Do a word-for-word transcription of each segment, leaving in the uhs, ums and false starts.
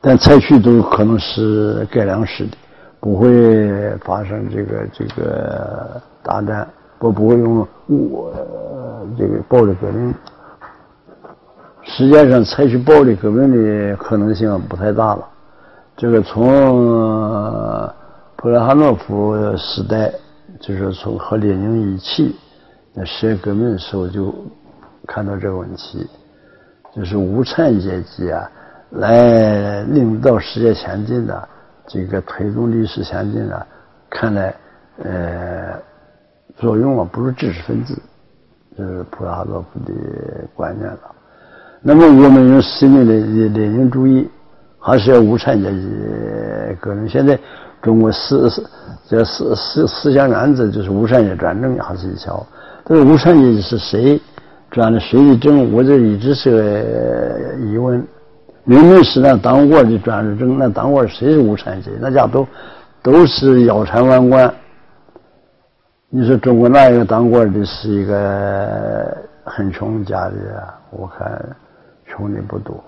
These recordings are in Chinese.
但采取都可能是改良式的，不会发生这个这个大战，不不会用武、呃、这个暴力革命。世界上采取暴力革命的可能性不太大了。这个从、呃、普列哈诺夫时代，就是从和列宁一起那世界革命的时候就看到这个问题，就是无产阶级啊来领导世界前进的，这个推动历史前进的，看来呃作用啊不是知识分子，这是普列哈诺夫的观念了。那么我们用新的列宁主义，还是要无产阶级革命。现在中国思这思思思想原则就是无产阶级专政，还是一条。这个无产阶级是谁专的谁的政？我这一直是个疑问。明明是那当官的专制政，那当官谁是无产阶级？那家都都是腰缠万贯。你说中国哪一个当官的是一个很穷家里啊？我看穷的不多。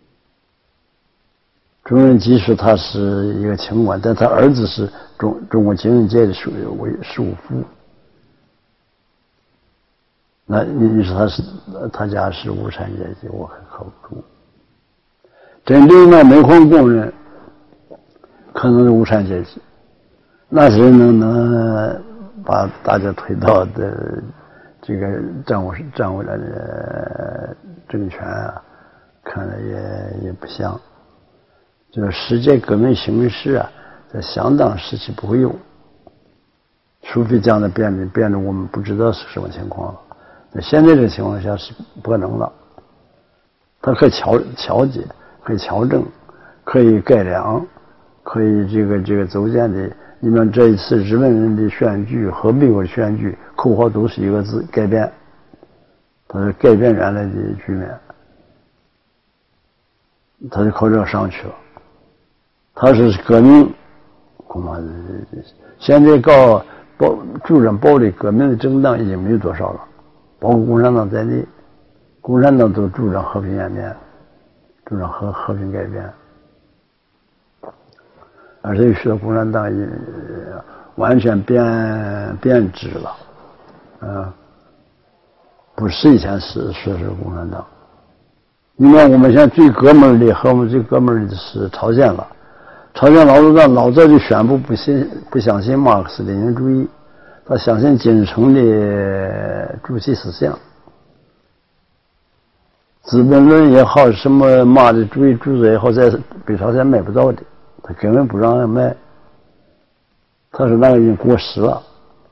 中人基说他是一个清官，但他儿子是中中国经营界的属为首富。那你你说他是他家是无产阶级，我很靠不住。真正的煤矿工人可能是无产阶级，那谁能能把大家推到的这个掌握掌握了的政权啊？看来也也不像。就是世界革命形势啊，在相当时期不会有，除非将来变得变得我们不知道是什么情况了。在现在这个情况下是不可能了。它可以调调节，可以调整，可以改良，可以这个这个逐渐的。你们这一次日本人的选举和美国的选举口号都是一个字：改变。它是改变原来的局面，它就靠这个上去了。他是革命，恐怕现在搞暴主张暴力革命的政党已经没有多少了，包括共产党在内，共产党都主张和平演变，主张和和平改变，而且使得共产党也完全变变质了，啊，不是以前是说是共产党。你看我们现在最哥们儿的和我们最哥们儿的是朝鲜了。朝鲜劳动党老早就宣布不信不相信马克思列宁主义，他相信金日成的主席思想，资本论也好，什么马的主义著作也好，在北朝鲜买不到的，他根本不让人卖。他说那个已经过时了，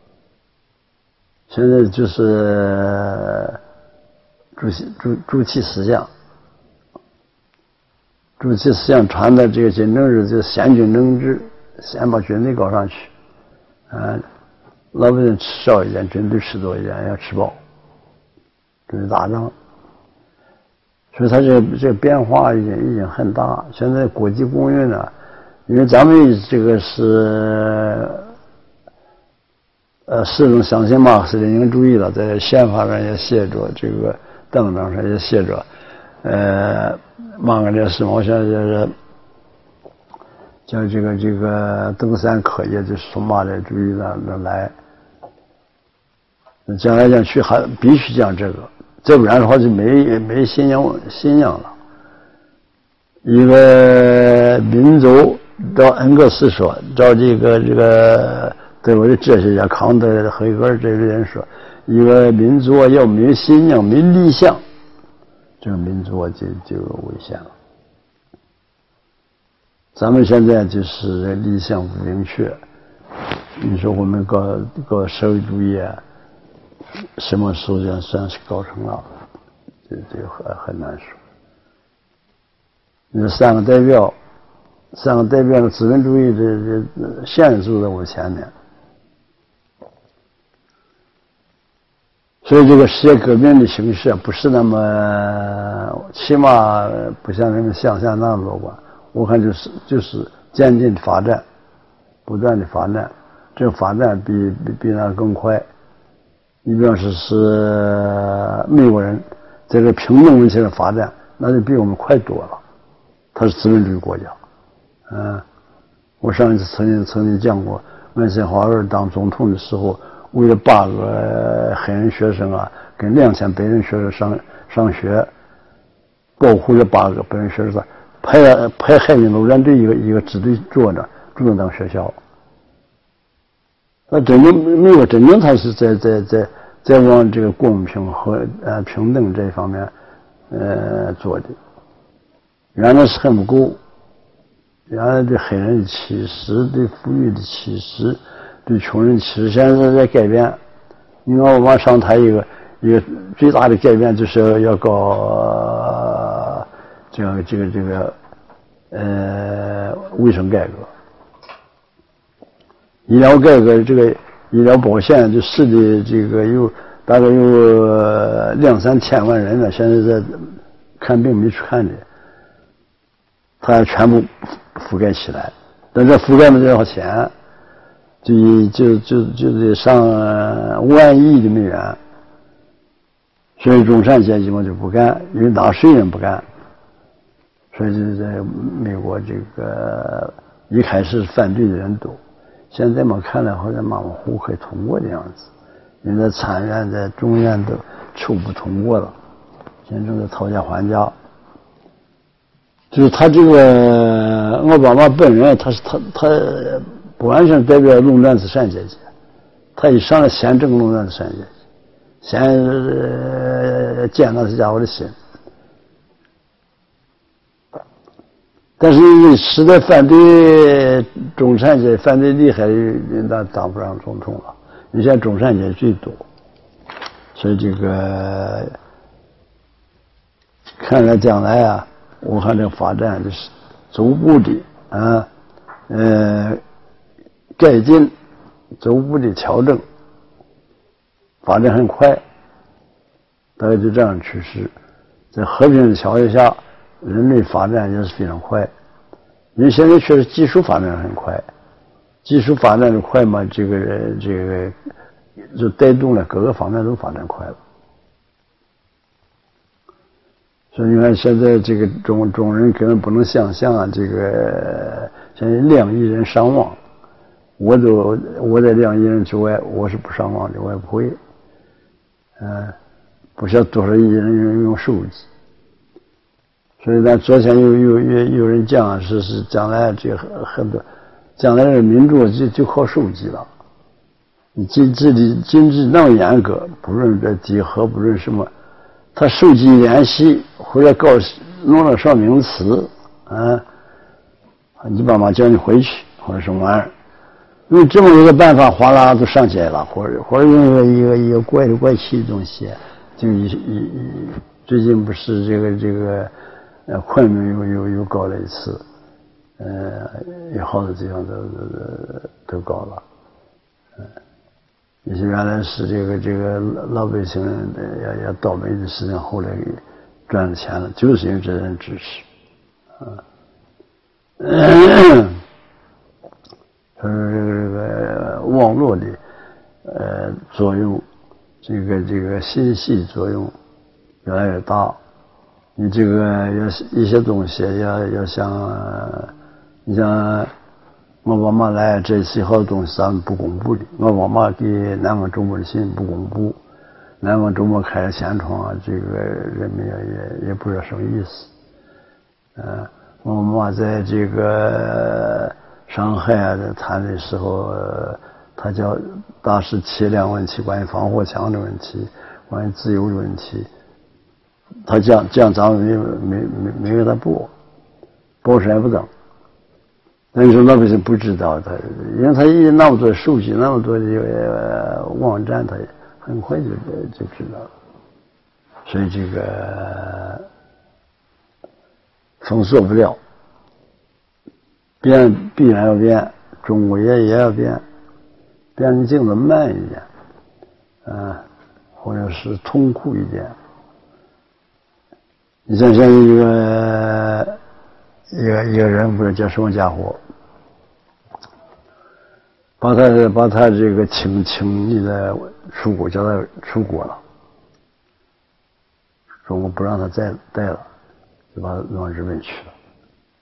现在就是主席主主席思想。主席思想传的这个金正日就是先军政治，先把军队搞上去，啊，老百姓吃少一点，军队吃多一点，要吃饱，军队打仗。所以他这个这个变化已经已经很大。现在国际公认呢，因为咱们这个是呃始终相信马克思列宁主义了，在宪法上也写着，这个党章上也写着，呃。马克列斯毛现在就是叫这个这个登山课业，就是从马列主义那那来，讲来讲去还必须讲这个，再不然的话就没没信仰信仰了。一个民族照恩格斯说，照这个这个德国的哲学家康德、黑格尔这类人说，一个民族要没有信仰、没理想，这个民族就就有危险了。咱们现在就是理想不明确，你说我们搞搞社会主义啊，什么时候就算是搞成了，这这个很很难说。你说三个代表，三个代表的资本主义的这现实就在我前面，所以这个世界革命的形势不是那么，起码不像人们想象那么乐观。我看就是就是渐进的发展，不断的发展，这个发展比比比那更快。你比方说是美国人在这平等问题上发展，那就比我们快多了。 它是资本主义国家。嗯，我上一次曾经曾经讲过，艾森豪威尔当总统的时候，为了八个黑人学生啊，跟两千白人学生上上学，保护了八个白人学生，派派海军陆战队一个一个支队坐着，住在当学校。那真正美国真正他是在在在在往这个公平和呃平等这方面呃做的，原来是很不够，原来对黑人的歧视，对妇女的歧视，对穷人歧视，现在在改变。你看我往上台一个一个最大的改变就是要搞、呃、这个这个这个呃卫生改革。医疗改革，这个医疗保险就市的这个有大概有两三千万人呢，现在在看病没去看的，他全部覆盖起来，但这覆盖没多少钱，就就就就得上万亿的美元，所以中产阶级嘛就不干，因为纳税人不干，所以就在美国这个一开始反对的人多。现在嘛看来好像马马虎虎可以通过的样子，因为在参院在众院都抽不通过了，现在正在讨价还价。就是他这个奥巴马本人，他是他他不完全代表垄断资产阶级，他一上来先整垄断资产阶级，先呃见到这家伙的心。但是你实在反对中产阶级，反对厉害的人，那当不上总统了。你现在中产阶级最多，所以这个看来将来啊，武汉这个发展就是逐步的啊，呃，改进，逐步的调整，发展很快，大概就这样趋势，在和平的条件下。人类发展也是非常快，因为现在确实技术发展很快，技术发展的快嘛，这个这个就带动了各个方面都发展快了。所以你看现在这个中中人根本不能想象啊，这个现在两亿人伤亡，我都我在两亿人之外，我是不伤亡的，我也不会，嗯、呃，不晓得多少亿人用手机。所以咱昨天有有有有人讲是是将来这很很多，将来的民主就就靠手机了。你禁制的禁制那么严格，不论这集合，不论什么，他手机联系或者搞弄了上名词，啊，你爸妈叫你回去或者什么玩意儿，用这么一个办法，哗啦都上起来了，或者或者用一个一个一个怪里怪气的东西，就一一最近不是这个这个。呃，昆明又又又搞了一次，呃，有好多地方都都都搞了，嗯、呃，也是原来是这个这个老百姓要要倒霉的事情，后来给赚了钱了，就是因为这人支持，啊，他说这个这个网络的呃作用，这个这个信息作用越来越大。你这个要一些东西要要像，你像奥巴马来这些好多东西咱们不公布的，奥巴马给南方周末的信不公布，南方周末开了天窗啊，这个人民也也也不知道什么意思。呃，奥巴马在这个上海啊谈的时候，他叫大师七两问题，关于防火墙的问题，关于自由的问题。他讲讲咱们没没没没给他播，播出来不等。那你说老百姓不知道他，因为他一那么多手机，那么多的、呃、网站，他很快就就知道了。所以这个封锁不了，变必然要变，中国也也要变，变的镜子慢一点，啊，或者是痛苦一点。你想想一个一个一个人，不知道叫什么家伙，把他把他这个轻轻易的出国，叫他出国了，中国不让他再带了，就把他往日本去了。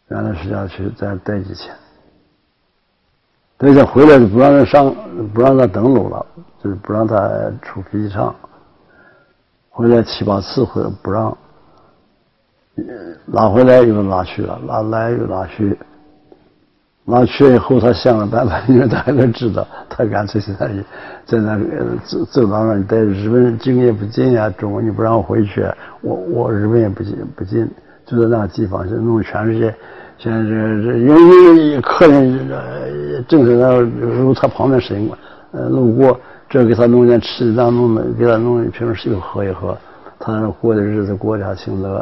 原来是要去再待几天，等下回来就不让他上，不让他登陆了，就是不让他出飞机场。回来七八次回来不让，拉回来又拉去了，拉来又拉去。拉去以后，他想了办法，因为他还能知道，他干脆在那里，在那走走廊上待。日本境也不进呀，中国你不让我回去，我我日本也不进不进，就在那个地方，就弄全世界。现在这这因为客人呃正是那如他旁边是呃路过，这给他弄点吃的，那弄的给他弄一瓶水喝一喝，他那过的日子过得还挺乐。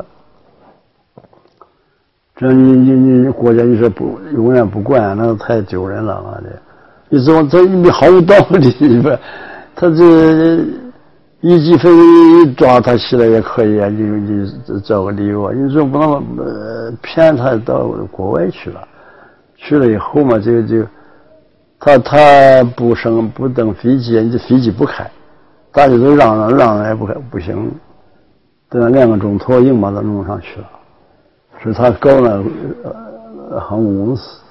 这你你你国家你说不永远不管，那太丢人了嘛的。你说这你毫无道理，你说他这一积分一抓他起来也可以啊，你你找个理由啊，你说不能呃骗他到国外去了，去了以后嘛，就就他他不升不登飞机，你这飞机不开，大家都嚷嚷嚷嚷也不开不行，等两个钟头硬把他弄上去了。是他搞了呃航空公司，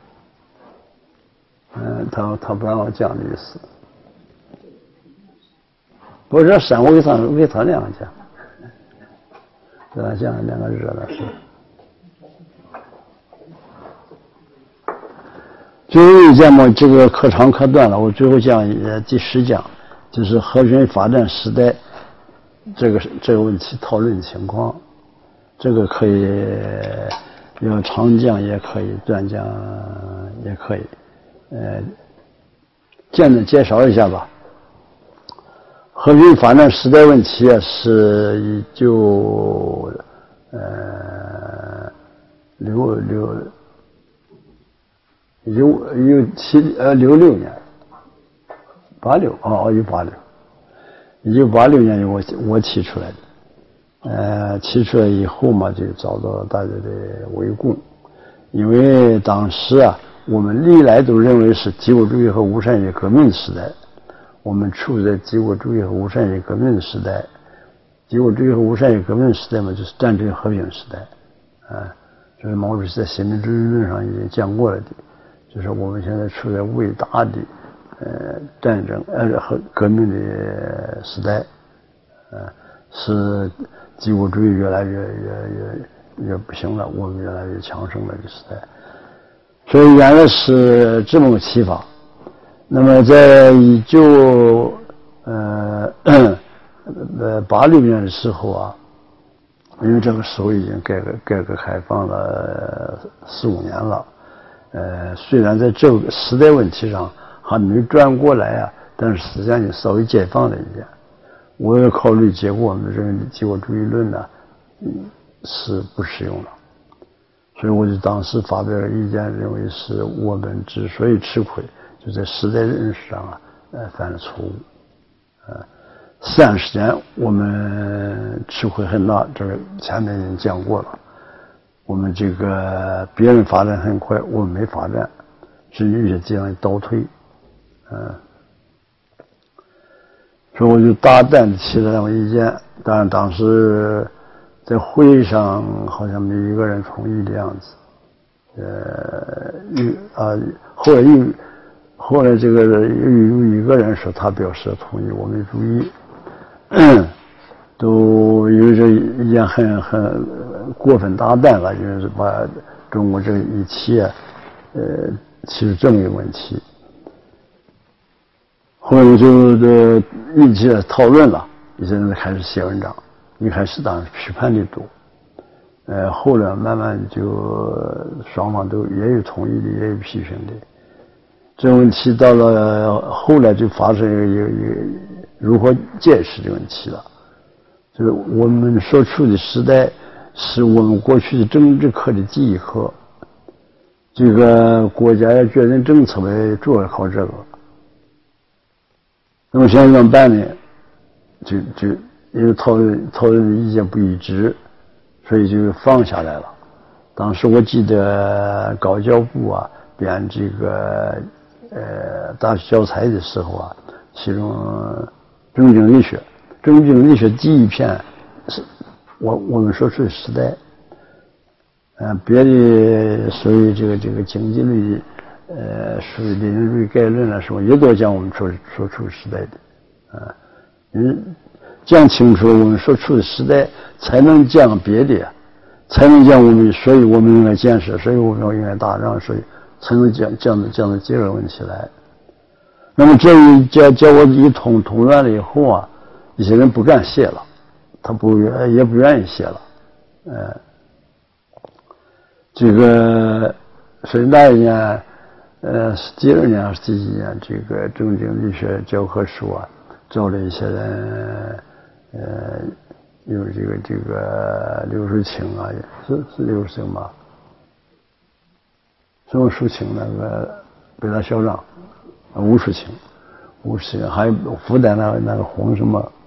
嗯，他他不让我讲的意思。不是山，我给他我给他两个讲，给他讲两个热的事。最后一讲嘛，这个可长可短了，我最后讲呃第十讲，就是和平发展时代这个这个问题讨论情况。这个可以要长讲也可以，短讲也可以，呃，简单介绍一下吧。和平发展时代问题啊，是一九呃六六六六七呃六六年，八六哦，一九八六，一九八六年我我提出来的。呃，提出来以后嘛，就遭到大家的围攻，因为当时啊，我们历来都认为是帝国主义和无产阶级革命的时代，我们处在帝国主义和无产阶级革命的时代，帝国主义和无产阶级革命的时代嘛，就是战争和平时代，啊，这是毛主席在《新民主义论》上已经讲过了的，就是我们现在处在伟大的呃战争呃和革命的时代，啊，是。帝国主义越来越越越越不行了，我们越来越强盛了的时代，所以原来是这么个提法。那么在一九呃呃八六年的时候啊，因为这个时候已经改革改革开放了四五年了，呃，虽然在这个时代问题上还没转过来啊，但是实际上也稍微解放了一点。我要考虑结果，我们认为帝国主义论呢，嗯，是不适用了，所以我就当时发表了意见，认为是我们之所以吃亏，就在时代认识上啊，呃，犯了错误，呃，三十年我们吃亏很大，这个前面已经讲过了，我们这个别人发展很快，我们没发展，至于有些地方倒退，嗯、呃。所以我就大胆的提了两个意见，当然当时在会议上好像没一个人同意的样子，呃，有啊，后来有，后来这个有有一个人说他表示同意，我没注意，都因为这意见很很过分大胆了，因为是把中国这个一提啊，呃，提出这么一个问题。后来我就的一起讨论了，一些人开始写文章，一开始当然批判的多，呃，后来慢慢就双方都也有同意的，也有批评的。这个问题到了后来就发生一个一个一个如何解释这个问题了，就是我们所处的时代是我们过去的政治课的记忆课，这个国家要决定政策为主要靠这个。那么现在怎么办呢？就就因为讨论讨论的意见不一致，所以就放下来了。当时我记得高教部啊编这个呃大学教材的时候啊，其中政经理学，政经理学第一篇是我我们所处的时代， 嗯，别的属于这个这个经济类，呃，属于理论主义概论了，什么也都讲我们所所处时代的，啊，嗯，讲清楚我们所处的时代，才能讲别的呀，才能讲我们，所以我们应该建设，所以我们应该打仗，所以才能讲讲的讲的结论问题来。那么这一教教我一通通乱了以后啊，一些人不敢写了，他不也不愿意写了，呃。这个是那一年，呃，是第二年还是第几年？这个政经理学教科书啊，招了一些人，呃，有这个这个刘树清啊，是是刘树清吧？什么树清那个北大校长，吴树清，吴树清，还有复旦那个那个洪什么？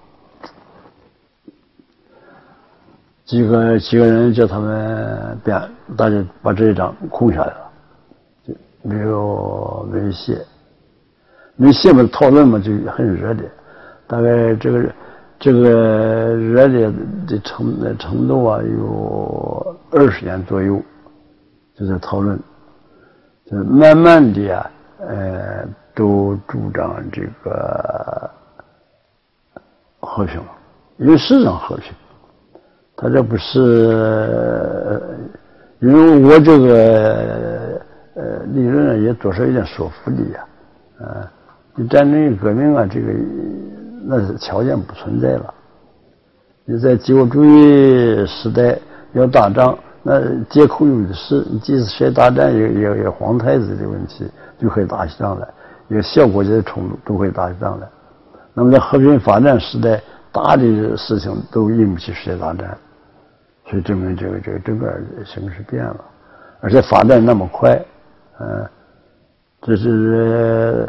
几个几个人叫他们编，大家把这一章空下来了，就没有没写，没写嘛，讨论嘛就很热烈，大概这个这个热烈的程程度啊有二十年左右，就在讨论，就慢慢的啊，呃，都主张这个和平，因为事实上和平。他这不是，因为我这个呃理论也多少有点说服力呀，啊，你战争革命啊，这个那是条件不存在了。你在帝国主义时代要打仗，那借口有的是，你即使谁打战也也也皇太子的问题就可以打起仗来，一个小国家的冲突都可以打起仗来。那么在和平发展时代，大的事情都引不起世界大战。所以证明这个这个整个形势变了，而且发展那么快，嗯、呃，这是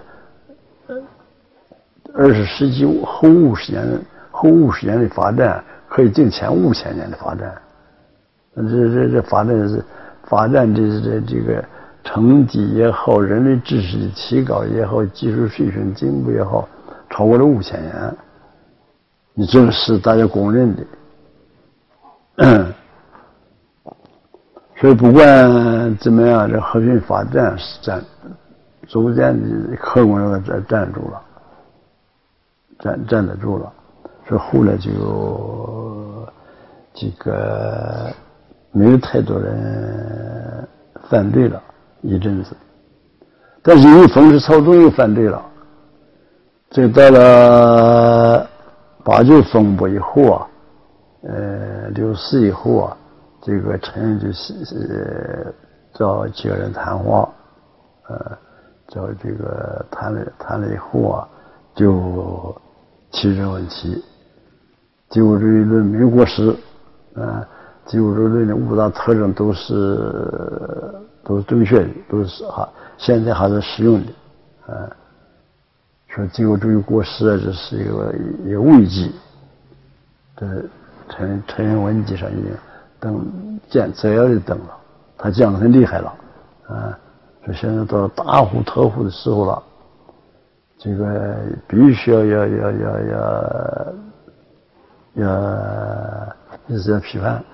二十世纪后五十年后五十年的发展，可以顶前五千年的发展。这这这发展是发展这这这个成绩也好，人类知识的提高也好，技术水平进步也好，超过了五千年。你这个是大家公认的。嗯，所以不管怎么样，这和平发展是站逐渐的客观上站站住了，站站得住了。所以后来就这个没有太多人反对了一阵子，但是因为风势操纵又反对了。这到了八九风波以后啊。呃，六四以后啊，这个陈云就是呃找几个人谈话，呃，找这个谈了谈了以后啊，就提这个问题。帝国主义论没有过时，啊、呃，帝国主义论的五大特征都是都是正确的，都是哈，现在还是适用的，啊、呃，说帝国主义过时啊，这是一个一个危机，这。陈陈云文集上已经登见摘要的登了，他讲的很厉害了，啊，说现在到大呼特呼的时候了，这个必须要要要要要要，一直要批判，